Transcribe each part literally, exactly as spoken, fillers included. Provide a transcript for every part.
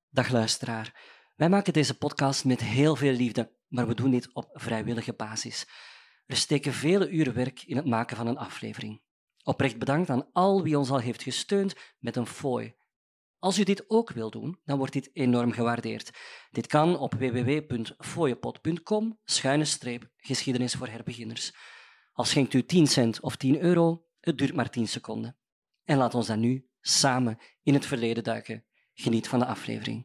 Dag luisteraar. Wij maken deze podcast met heel veel liefde, maar we doen dit op vrijwillige basis. Er steken vele uren werk in het maken van een aflevering. Oprecht bedankt aan al wie ons al heeft gesteund met een fooi. Als u dit ook wilt doen, dan wordt dit enorm gewaardeerd. Dit kan op w w w punt fooiepot punt com schuine streep geschiedenis voor herbeginners. Al schenkt u tien cent of tien euro, het duurt maar tien seconden. En laat ons dan nu samen in het verleden duiken. Geniet van de aflevering.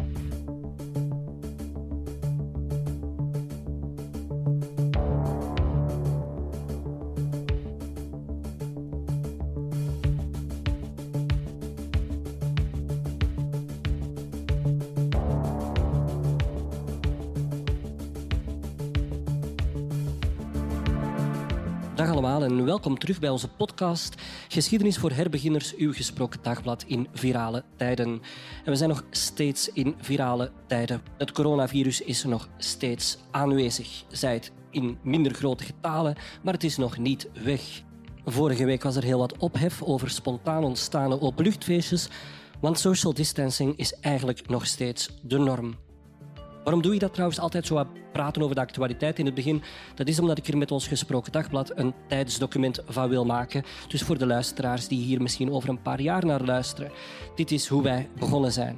Dag allemaal en welkom terug bij onze podcast Geschiedenis voor herbeginners, uw gesproken dagblad in virale tijden. En we zijn nog steeds in virale tijden. Het coronavirus is nog steeds aanwezig, zij het in minder grote getalen, maar het is nog niet weg. Vorige week was er heel wat ophef over spontaan ontstane openluchtfeestjes, want social distancing is eigenlijk nog steeds de norm. Waarom doe je dat trouwens altijd zo wat praten over de actualiteit in het begin? Dat is omdat ik er met ons gesproken dagblad een tijdsdocument van wil maken. Dus voor de luisteraars die hier misschien over een paar jaar naar luisteren. Dit is hoe wij begonnen zijn.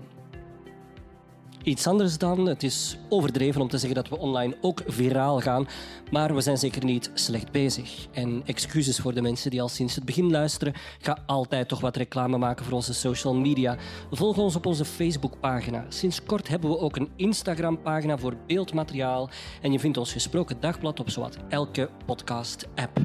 Iets anders dan, het is overdreven om te zeggen dat we online ook viraal gaan, maar we zijn zeker niet slecht bezig. En excuses voor de mensen die al sinds het begin luisteren. Ga altijd toch wat reclame maken voor onze social media. Volg ons op onze Facebookpagina. Sinds kort hebben we ook een Instagram-pagina voor beeldmateriaal en je vindt ons gesproken dagblad op zowat elke podcast-app.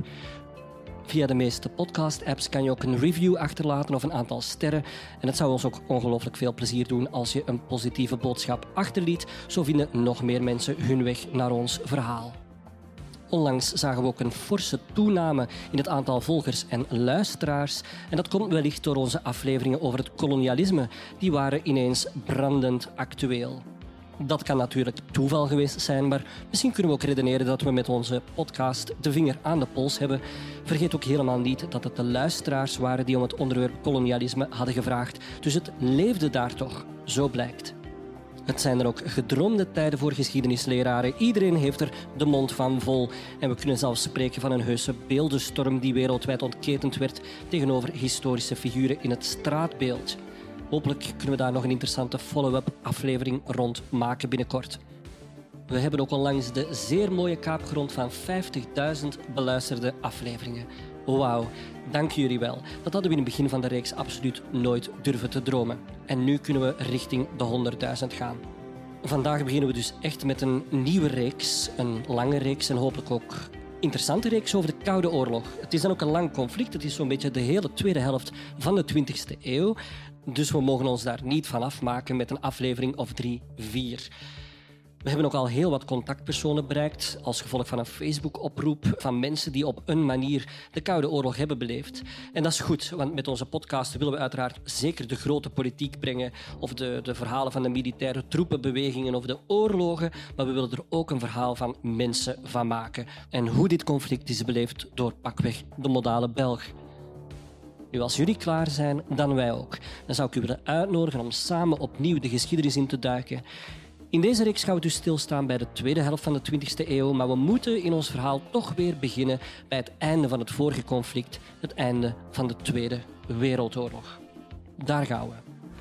Via de meeste podcast-apps kan je ook een review achterlaten of een aantal sterren. En het zou ons ook ongelooflijk veel plezier doen als je een positieve boodschap achterliet. Zo vinden nog meer mensen hun weg naar ons verhaal. Onlangs zagen we ook een forse toename in het aantal volgers en luisteraars. En dat komt wellicht door onze afleveringen over het kolonialisme. Die waren ineens brandend actueel. Dat kan natuurlijk toeval geweest zijn, maar misschien kunnen we ook redeneren dat we met onze podcast de vinger aan de pols hebben. Vergeet ook helemaal niet dat het de luisteraars waren die om het onderwerp kolonialisme hadden gevraagd. Dus het leefde daar toch, zo blijkt. Het zijn er ook gedroomde tijden voor geschiedenisleraren. Iedereen heeft er de mond van vol. En we kunnen zelfs spreken van een heuse beeldenstorm die wereldwijd ontketend werd tegenover historische figuren in het straatbeeld. Hopelijk kunnen we daar nog een interessante follow-up aflevering rond maken binnenkort. We hebben ook onlangs de zeer mooie kaapgrond van vijftigduizend beluisterde afleveringen. Wauw, dank jullie wel. Dat hadden we in het begin van de reeks absoluut nooit durven te dromen. En nu kunnen we richting de honderdduizend gaan. Vandaag beginnen we dus echt met een nieuwe reeks, een lange reeks en hopelijk ook interessante reeks over de Koude Oorlog. Het is dan ook een lang conflict, het is zo'n beetje de hele tweede helft van de twintigste eeuw. Dus we mogen ons daar niet van afmaken met een aflevering of drie, vier. We hebben ook al heel wat contactpersonen bereikt als gevolg van een Facebook-oproep van mensen die op een manier de Koude Oorlog hebben beleefd. En dat is goed, want met onze podcast willen we uiteraard zeker de grote politiek brengen of de, de verhalen van de militaire troepenbewegingen of de oorlogen, maar we willen er ook een verhaal van mensen van maken. En hoe dit conflict is beleefd door pakweg de modale Belg. Nu, als jullie klaar zijn, dan wij ook. Dan zou ik u willen uitnodigen om samen opnieuw de geschiedenis in te duiken. In deze reeks gaan we dus stilstaan bij de tweede helft van de twintigste eeuw, maar we moeten in ons verhaal toch weer beginnen bij het einde van het vorige conflict, het einde van de Tweede Wereldoorlog. Daar gaan we.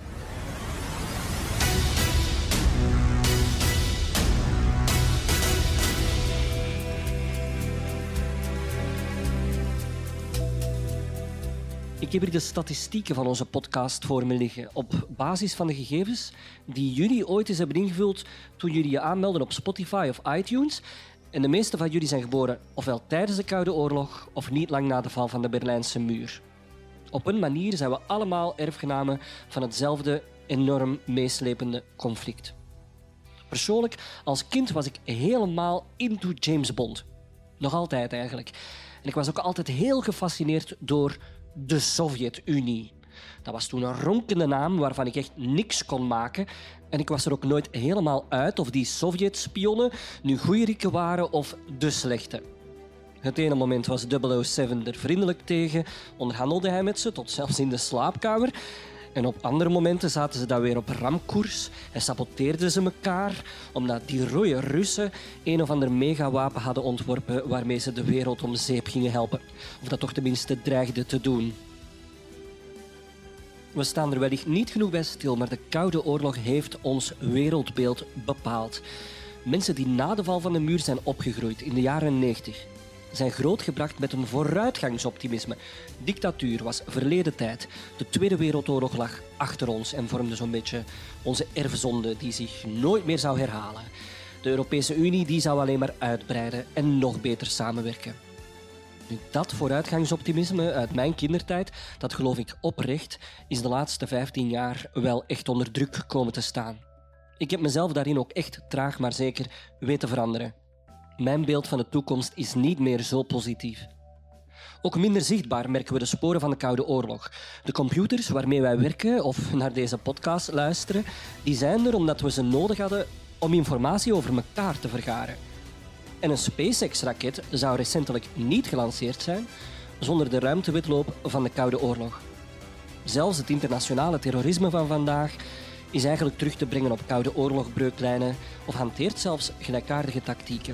Ik heb hier de statistieken van onze podcast voor me liggen op basis van de gegevens die jullie ooit eens hebben ingevuld toen jullie je aanmelden op Spotify of iTunes. En de meeste van jullie zijn geboren ofwel tijdens de Koude Oorlog of niet lang na de val van de Berlijnse muur. Op een manier zijn we allemaal erfgenamen van hetzelfde enorm meeslepende conflict. Persoonlijk, als kind was ik helemaal into James Bond. Nog altijd eigenlijk. En ik was ook altijd heel gefascineerd door de Sovjet-Unie. Dat was toen een ronkende naam waarvan ik echt niks kon maken. En ik was er ook nooit helemaal uit of die Sovjet-spionnen nu goeie rieken waren of de slechte. Het ene moment was double oh seven er vriendelijk tegen, onderhandelde hij met ze tot zelfs in de slaapkamer. En op andere momenten zaten ze dan weer op ramkoers en saboteerden ze elkaar omdat die rode Russen een of ander megawapen hadden ontworpen waarmee ze de wereld om zeep gingen helpen. Of dat toch tenminste dreigden te doen. We staan er wellicht niet genoeg bij stil, maar de Koude Oorlog heeft ons wereldbeeld bepaald. Mensen die na de val van de muur zijn opgegroeid in de jaren negentig zijn grootgebracht met een vooruitgangsoptimisme. Dictatuur was verleden tijd. De Tweede Wereldoorlog lag achter ons en vormde zo'n beetje onze erfzonde die zich nooit meer zou herhalen. De Europese Unie die zou alleen maar uitbreiden en nog beter samenwerken. Nu, dat vooruitgangsoptimisme uit mijn kindertijd, dat geloof ik oprecht, is de laatste vijftien jaar wel echt onder druk komen te staan. Ik heb mezelf daarin ook echt traag maar zeker weten veranderen. Mijn beeld van de toekomst is niet meer zo positief. Ook minder zichtbaar merken we de sporen van de Koude Oorlog. De computers waarmee wij werken of naar deze podcast luisteren, die zijn er omdat we ze nodig hadden om informatie over elkaar te vergaren. En een SpaceX-raket zou recentelijk niet gelanceerd zijn zonder de ruimtewedloop van de Koude Oorlog. Zelfs het internationale terrorisme van vandaag is eigenlijk terug te brengen op Koude Oorlogbreuklijnen of hanteert zelfs gelijkaardige tactieken.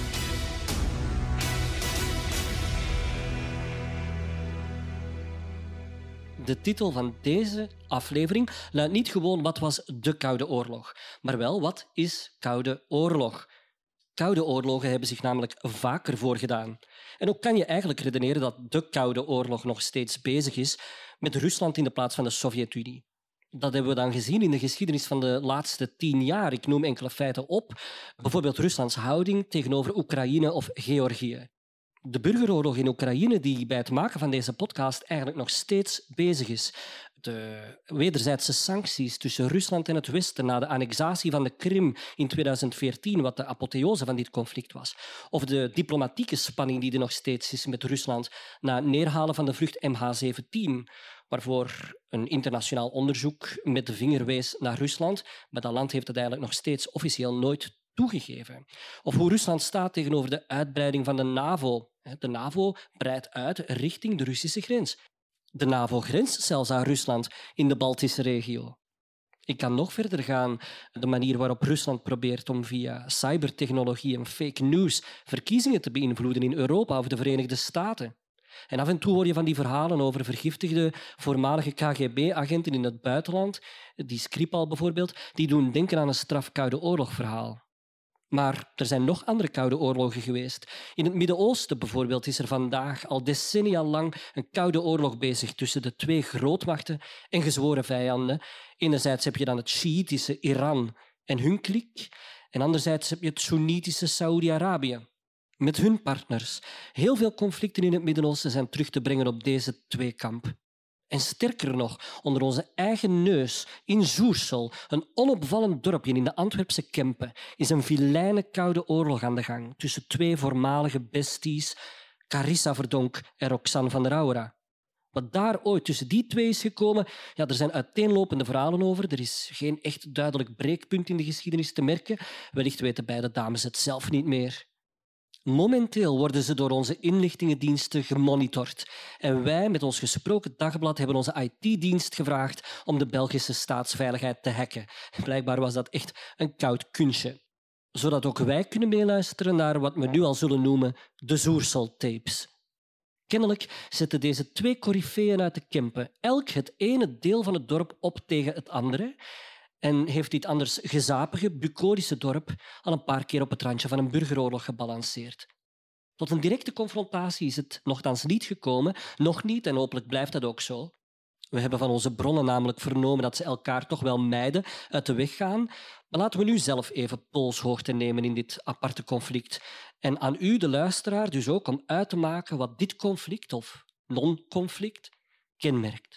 De titel van deze aflevering luidt niet gewoon wat was de Koude Oorlog, maar wel wat is Koude Oorlog. Koude oorlogen hebben zich namelijk vaker voorgedaan. En ook kan je eigenlijk redeneren dat de Koude Oorlog nog steeds bezig is met Rusland in de plaats van de Sovjet-Unie. Dat hebben we dan gezien in de geschiedenis van de laatste tien jaar. Ik noem enkele feiten op. Bijvoorbeeld Ruslands houding tegenover Oekraïne of Georgië. De burgeroorlog in Oekraïne, die bij het maken van deze podcast eigenlijk nog steeds bezig is. De wederzijdse sancties tussen Rusland en het Westen na de annexatie van de Krim in tweeduizend veertien, wat de apotheose van dit conflict was. Of de diplomatieke spanning die er nog steeds is met Rusland na het neerhalen van de vlucht M H zeventien, waarvoor een internationaal onderzoek met de vinger wees naar Rusland. Maar dat land heeft het eigenlijk nog steeds officieel nooit toegegeven. Of hoe Rusland staat tegenover de uitbreiding van de NAVO. De NAVO breidt uit richting de Russische grens. De NAVO grenst zelfs aan Rusland in de Baltische regio. Ik kan nog verder gaan. De manier waarop Rusland probeert om via cybertechnologie en fake news verkiezingen te beïnvloeden in Europa of de Verenigde Staten. En af en toe hoor je van die verhalen over vergiftigde voormalige K G B-agenten in het buitenland, die Skripal bijvoorbeeld, die doen denken aan een straf Koude Oorlog-verhaal. Maar er zijn nog andere Koude Oorlogen geweest. In het Midden-Oosten bijvoorbeeld is er vandaag al decennia lang een Koude Oorlog bezig tussen de twee grootmachten en gezworen vijanden. Enerzijds heb je dan het Sjiïtische Iran en hun kliek, en anderzijds heb je het Soenitische Saoedi-Arabië met hun partners. Heel veel conflicten in het Midden-Oosten zijn terug te brengen op deze twee kampen. En sterker nog, onder onze eigen neus, in Zoersel, een onopvallend dorpje in de Antwerpse Kempen, is een vilijne Koude Oorlog aan de gang tussen twee voormalige besties, Carissa Verdonk en Roxanne van der Aura. Wat daar ooit tussen die twee is gekomen, ja, er zijn uiteenlopende verhalen over. Er is geen echt duidelijk breekpunt in de geschiedenis te merken. Wellicht weten beide dames het zelf niet meer. Momenteel worden ze door onze inlichtingendiensten gemonitord. En wij, met ons gesproken dagblad, hebben onze I T-dienst gevraagd om de Belgische staatsveiligheid te hacken. Blijkbaar was dat echt een koud kunstje. Zodat ook wij kunnen meeluisteren naar wat we nu al zullen noemen de Zoersel-tapes. Kennelijk zetten deze twee coryfeeën uit de Kempen elk het ene deel van het dorp op tegen het andere en heeft dit anders gezapige, bucolische dorp al een paar keer op het randje van een burgeroorlog gebalanceerd. Tot een directe confrontatie is het nochtans niet gekomen, nog niet en hopelijk blijft dat ook zo. We hebben van onze bronnen namelijk vernomen dat ze elkaar toch wel mijden, uit de weg gaan. Maar laten we nu zelf even polshoogte nemen in dit aparte conflict. En aan u, de luisteraar, dus ook om uit te maken wat dit conflict of non-conflict kenmerkt.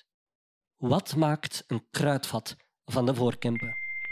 Wat maakt een kruidvat van de Voorkempen?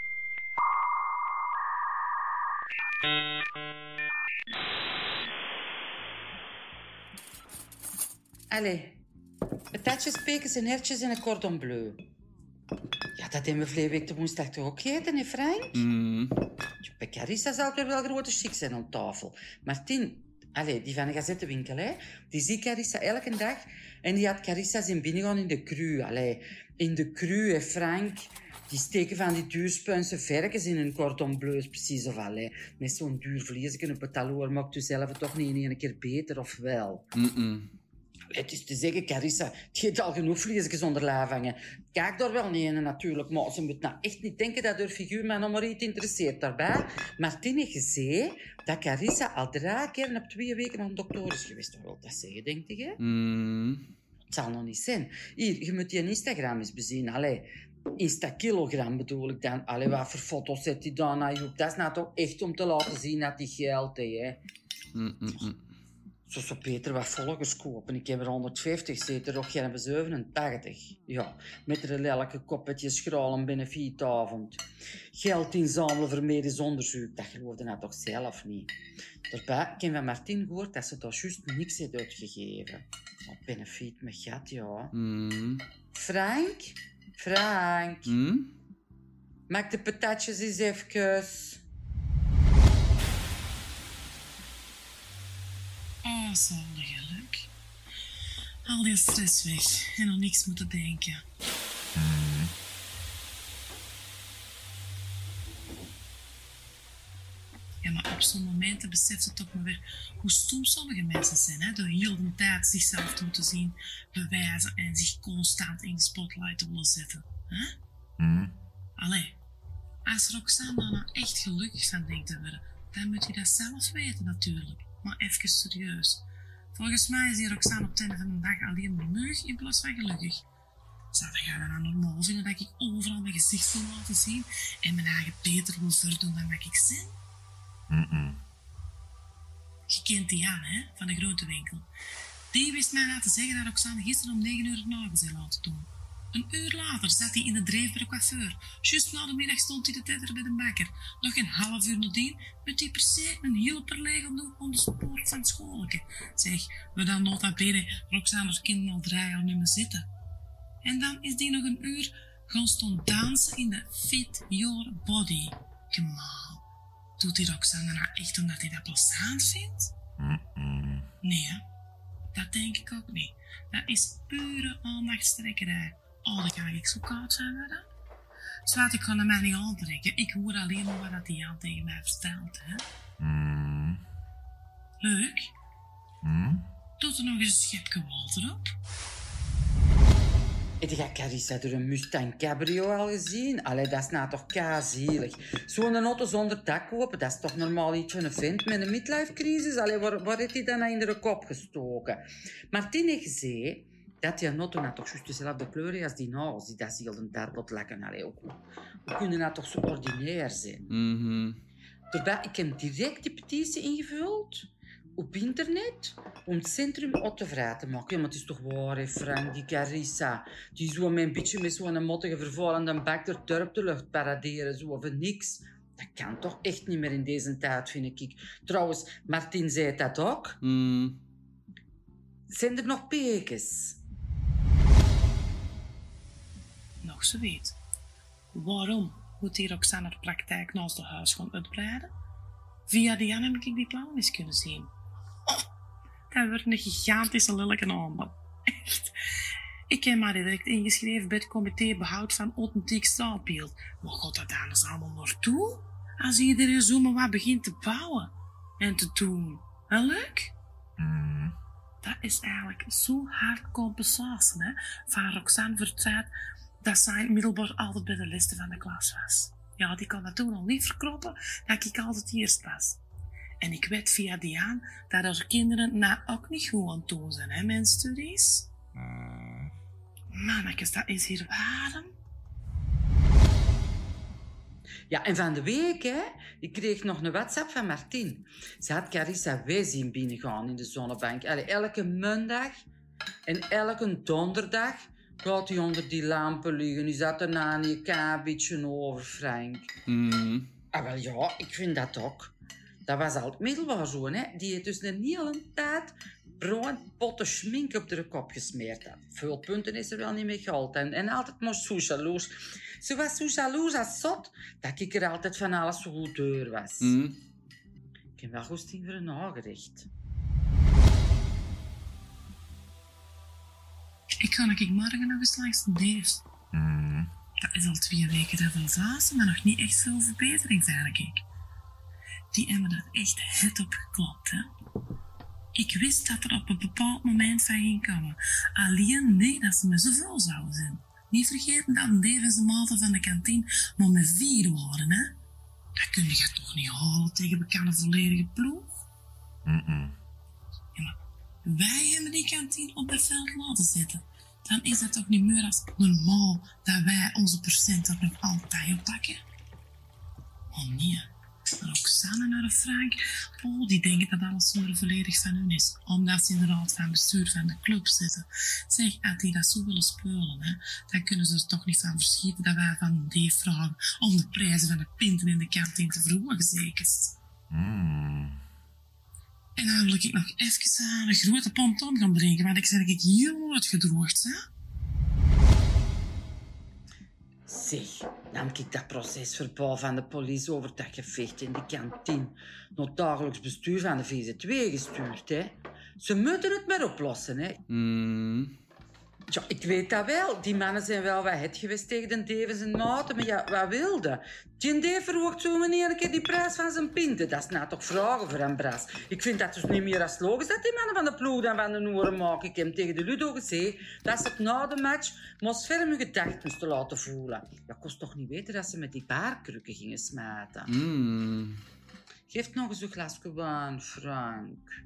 Allee, patatjes, pekens en hertjes en een cordon bleu. Ja, dat hebben we vorige week de woensdag toch ook gegeten, hè Frank? Mm. Bij Carissa zal er wel grote chic zijn aan tafel. Martin, Allee, die van de gazettenwinkel, hè. Die zie Carissa elke dag. En die had Carissa zien binnengaan in de cru. Allee, in de cru, hè, Frank. Die steken van die duurspunse verkens in hun cordon bleu, precies of allee. Met zo'n duur vleesje op het taloor maakt u zelf toch niet in één keer beter, of wel? Mm-mm. Het is te zeggen, Carissa, het heeft al genoeg vleesjes onder lijf hangen. Kijk daar wel niet in, natuurlijk, maar ze moet nou echt niet denken dat haar figuur mij nog maar iets interesseert daarbij. Martin heeft gezegd dat Carissa al drie keer op twee weken naar een dokter is geweest. Wat wil dat zeggen, denk je? Mm. Het zal nog niet zijn. Hier, je moet die Instagram eens bezien. Allee, Insta-kilogram bedoel ik dan. Allee, wat voor foto's zet hij dan naar Joep? Dat is nou toch echt om te laten zien dat hij geld heeft, hè. Mm-mm. Zo zou Peter wat volgers kopen. Ik heb er honderdvijftig, zit er ook geen zevenentachtig. Ja, met er lelijke koppetje schralen binnen vietavond. Geld inzamelen voor medisch onderzoek, dat geloofde hij toch zelf niet. Daarbij, ik heb van Martin gehoord dat ze daar juist niks heeft uitgegeven. Op benefiet met gat, ja. Mm. Frank? Frank? Mm? Maak de patatjes eens even. Oh, zalig geluk. Al die stress weg en aan niks moeten denken. Mm. Ja, maar op zo'n momenten beseft je toch maar weer hoe stom sommige mensen zijn, hè? Door heel de tijd zichzelf te moeten zien, bewijzen en zich constant in de spotlight te willen zetten. Hè? Mm. Allee, als Roxanne daar nou echt gelukkig van denkt te worden, dan moet je dat zelf weten natuurlijk. Maar even serieus. Volgens mij is die Roxanne op het einde van de dag alleen maar mug in plaats van gelukkig. Zou jij dan nou normaal vinden dat ik overal mijn gezicht wil laten zien en mijn eigen beter wil verdoen dan wat ik ben? Mm-mm. Je kent die Jan, hè, van de groentewinkel. Die wist mij laten zeggen dat Roxanne gisteren om negen uur het nagels had laten doen. Een uur later zat hij in de dreef bij de coiffeur. Juist na de middag stond hij te tetteren bij de bakker. Nog een half uur nadien moet hij per se een hielper leggen doen om de spoor van het schoolke. Zeg, we dan nota bene Roxanne's kinderen al drie jaar niet meer zitten. En dan is die nog een uur gaan staan dansen in de Fit Your Body. Gemaal. Doet die Roxanne nou echt omdat hij dat plezant vindt? Mm-mm. Nee, hè? Dat denk ik ook niet. Dat is pure aandachtstrekkerij. Oh, dan ga ik zo koud zijn met dat. Zwaar, ik kan er mij niet aantrekken. Ik hoor alleen maar wat die Jan tegen mij vertelt, hè. Mm. Leuk. Mm. Doet er nog eens een schepje water op. Heb je Carissa door een Mustang Cabrio al gezien? Allee, dat is nou toch keizielig. Zo'n auto zonder dak kopen, dat is toch normaal iets van een vent met een midlife-crisis? Allee, waar, waar heeft hij dan nou in de kop gestoken? Martin heeft gezegd dat die auto nou toch juist dezelfde kleur is als die nagels, die dat ze heel de tijd laat lekken. Allee, ook. Hoe kunnen nou toch zo ordinair zijn? Mm-hmm. Daarbij, ik heb direct die petitie ingevuld op internet om het centrum autovrij te maken. Ja, maar het is toch waar, hè, Frank, die Carissa. Die zo met een beetje met zo'n mottige vervuilende bak door dorp de lucht paraderen, zo of niks. Dat kan toch echt niet meer in deze tijd, vind ik. Trouwens, Martin zei dat ook. Mm. Zijn er nog pekens? Nog zoiets. Waarom moet die Roxanne haar praktijk naast haar huis gaan uitbreiden? Via die Jan heb ik die plannen eens kunnen zien. Oh, dat wordt een gigantische lelijke aanbod. Echt. Ik heb maar direct ingeschreven bij het comité behoud van authentiek straatbeeld. Waar gaat dat anders allemaal naartoe? Als iedereen zo maar wat begint te bouwen en te doen. Wel leuk? Mm. Dat is eigenlijk zo hard compensatie, hè, van Roxanne voor het feit dat zij middelbaar altijd bij de liste van de klas was. Ja, die kon dat toen al niet verkroppen dat ik altijd eerst was. En ik weet via Diaan dat haar kinderen nou ook niet goed aan het doen zijn, hè, mijn studies. Mm. Mannetjes, dat is hier warm. Ja, en van de week, hè, ik kreeg nog een WhatsApp van Martin. Ze had Carissa wij zien binnengaan in de zonnebank. Allee, elke maandag en elke donderdag gaat hij onder die lampen liggen. Die zat erna een klein beetje over, Frank. Mm. Ah, wel ja, ik vind dat ook. Dat was al het middelbaar zo, hè. Die heeft dus een hele tijd bruin potten schmink op de kop gesmeerd had. Veel punten is er wel niet meer gehaald. En, en altijd maar zo jaloers. Ze was zo jaloers als zot, dat ik er altijd van alles zo goed door was. Mm. Ik heb wel goesting voor een nagerecht. Ik ga ik morgen nog eens langs de Dave. Mm. Dat is al twee weken dat wel fase, maar nog niet echt veel verbetering, zei ik. Die hebben er echt het op geklopt, hè. Ik wist dat er op een bepaald moment van ging komen. Alleen niet dat ze met zoveel zouden zijn. Niet vergeten dat een Dave en zijn maten van de kantine maar met vier waren, hè. Dat kun je toch niet halen tegen bekende volledige ploeg? Mm-mm. Ja, maar wij hebben die kantine op het veld laten zitten. Dan is dat toch niet meer als normaal dat wij onze procenten nog altijd oppakken? Oh nee. Roxanne en haar Frank, oh, die denken dat alles zo volledig van hun is. Omdat ze in de raad van bestuur van de club zitten. Zeg, als die dat zo willen speulen, hè, dan kunnen ze er toch niet van verschieten dat wij van die vragen om de prijzen van de pinten in de kantine te verhogen, zeker. Mm. En dan wil ik nog even aan een grote ponton gaan drinken, want ik zeg dat ik heel uitgedroogd, hè. Zeg, nam ik dat procesverbaal van de politie over dat gevecht in de kantine naar het dagelijks bestuur van de V Z twee gestuurd, hè. Ze moeten het maar oplossen, hè. Mm. Ja, ik weet dat wel. Die mannen zijn wel wat het geweest tegen de Devens en Maarten, maar ja, wat wilde? Die Dave verhoogt zo meneer een keer die prijs van zijn pinten. Dat is nou toch vragen voor een bras. Ik vind dat dus niet meer als logisch dat die mannen van de ploeg dan van de Noeren maken. Ik heb tegen de Ludo gezegd dat ze het na de match moest ferm hun gedachten moesten laten voelen. Ja, ik kost toch niet weten dat ze met die paarkrukken gingen smijten. Mm. Geef nog eens een glasje wijn, Frank.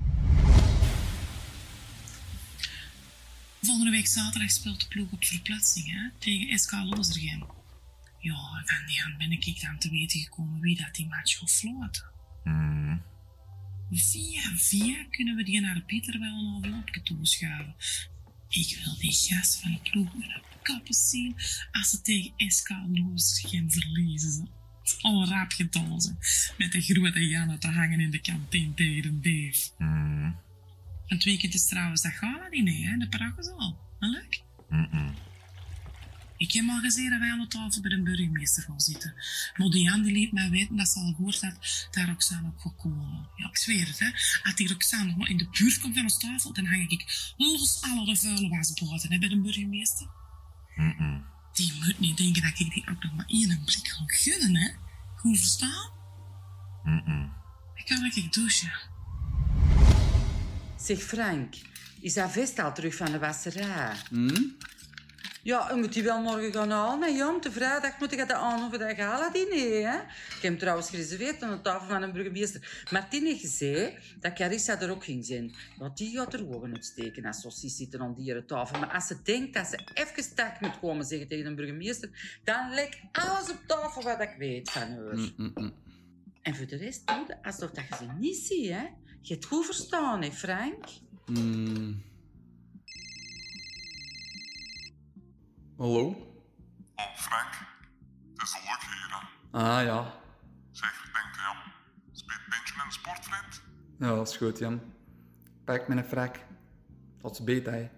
Volgende week zaterdag speelt de ploeg op verplaatsing, hè, tegen S K Lozergem. Ja, van die hand ben ik dan te weten gekomen wie dat die match gaat floten. Mm. Via via kunnen we die naar de Pieter wel een envelopje toeschuiven. Ik wil die gast van de ploeg met een kappen zien als ze tegen S K Lozergem verliezen. Al rap gedozen met de grote Janne te hangen in de kantine tegen de Dave. Mm. En het weekend is trouwens dat gala-diner, hè, in de Paragozal. Leuk? Mm-mm. Ik heb al gezien dat wij aan de tafel bij de burgemeester gaan zitten. Maar die Jan die liet mij weten dat ze al gehoord had dat Roxanne ook gaat komen. Ja, ik zweer het, hè. Als die Roxanne nog maar in de buurt komt van ons tafel, dan hang ik los alle de vuile wasboten, hè, bij de burgemeester. Mm-mm. Die moet niet denken dat ik die ook nog maar één blik ga gunnen, hè. Goed verstaan? Mm-mm. Ik kan lekker douchen. Zeg Frank, is dat vest al terug van de wasserij? Mm? Ja, je moet die wel morgen gaan halen, hè, Jan. De vrijdag moet ik dat aan over dat gala-diner, hè. Ik heb hem trouwens gereserveerd aan de tafel van een burgemeester. Martin heeft gezegd dat Carissa er ook ging zijn. Want die gaat er ogen uitsteken als saucies zitten aan die tafel. Maar als ze denkt dat ze even tak moet komen zeggen tegen een burgemeester, dan lekt alles op tafel wat ik weet van haar. Mm, mm, mm. En voor de rest doe je alsof dat je ze niet ziet, hè. Je hebt goed verstaan, hè, Frank? Mm. Hallo? Oh, Frank. Het is al leuk hier, hè. Ah ja. Zeg, denkt Jan. Speelt Benjamin een sportvriend? Ja, dat is goed, Jan. Pak mijn frak. Dat is beter, hè.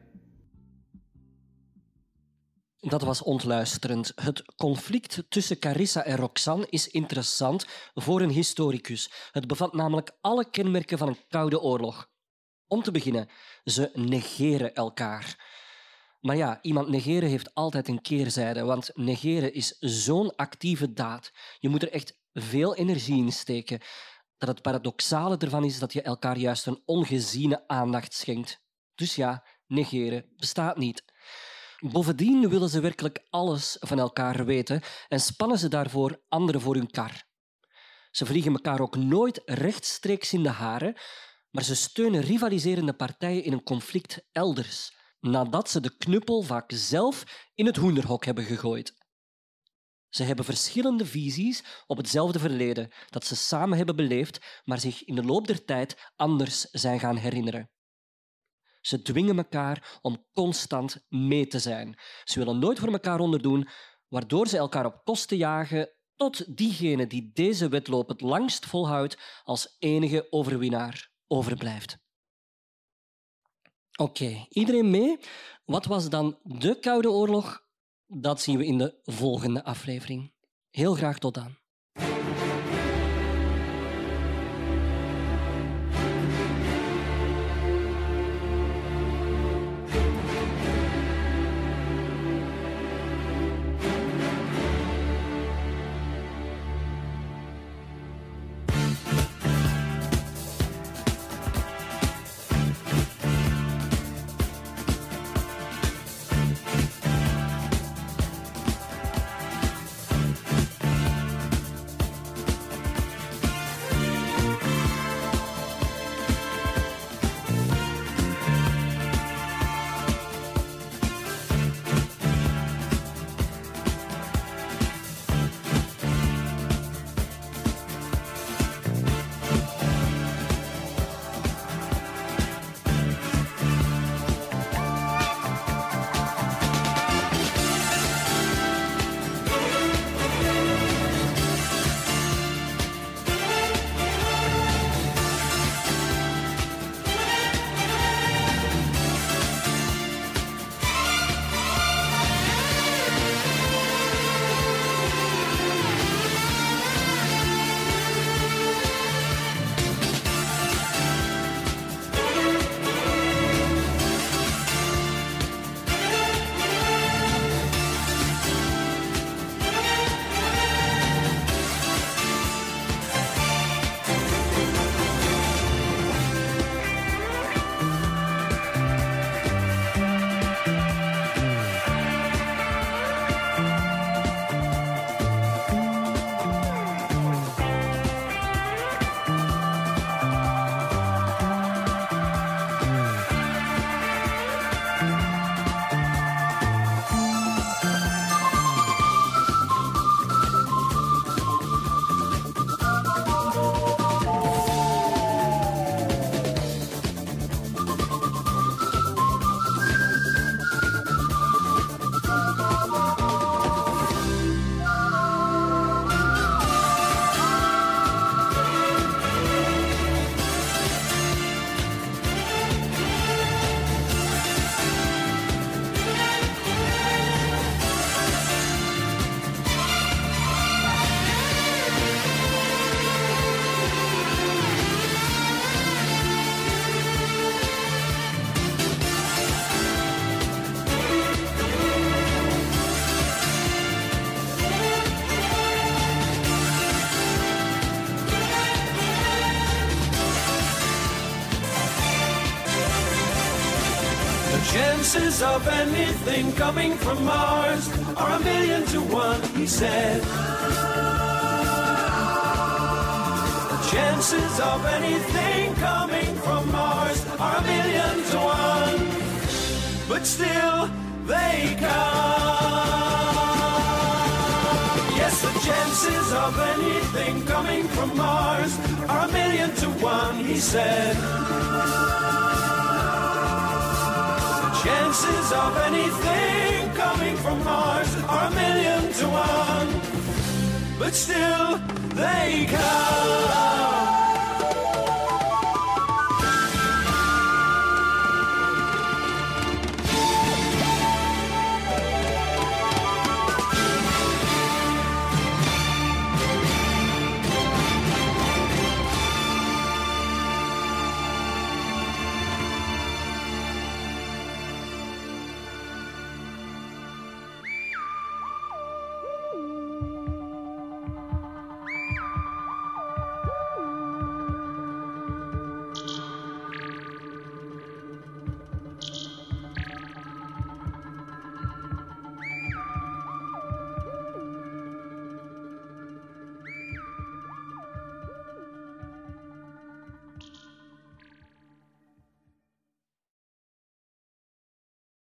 Dat was ontluisterend. Het conflict tussen Carissa en Roxanne is interessant voor een historicus. Het bevat namelijk alle kenmerken van een koude oorlog. Om te beginnen, ze negeren elkaar. Maar ja, iemand negeren heeft altijd een keerzijde, want negeren is zo'n actieve daad. Je moet er echt veel energie in steken. Dat het paradoxale ervan is dat je elkaar juist een ongeziene aandacht schenkt. Dus ja, negeren bestaat niet. Bovendien willen ze werkelijk alles van elkaar weten en spannen ze daarvoor anderen voor hun kar. Ze vliegen elkaar ook nooit rechtstreeks in de haren, maar ze steunen rivaliserende partijen in een conflict elders, nadat ze de knuppel vaak zelf in het hoenderhok hebben gegooid. Ze hebben verschillende visies op hetzelfde verleden dat ze samen hebben beleefd, maar zich in de loop der tijd anders zijn gaan herinneren. Ze dwingen elkaar om constant mee te zijn. Ze willen nooit voor elkaar onderdoen, waardoor ze elkaar op kosten jagen tot diegene die deze wedloop het langst volhoudt als enige overwinnaar overblijft. Oké, okay, iedereen mee? Wat was dan de Koude Oorlog? Dat zien we in de volgende aflevering. Heel graag tot dan. chances of anything coming from Mars are a million to one, he said. The chances of anything coming from Mars are a million to one, but still they come. Yes, the chances of anything coming from Mars are a million to one, he said. Chances of anything coming from Mars are a million to one, but still they come.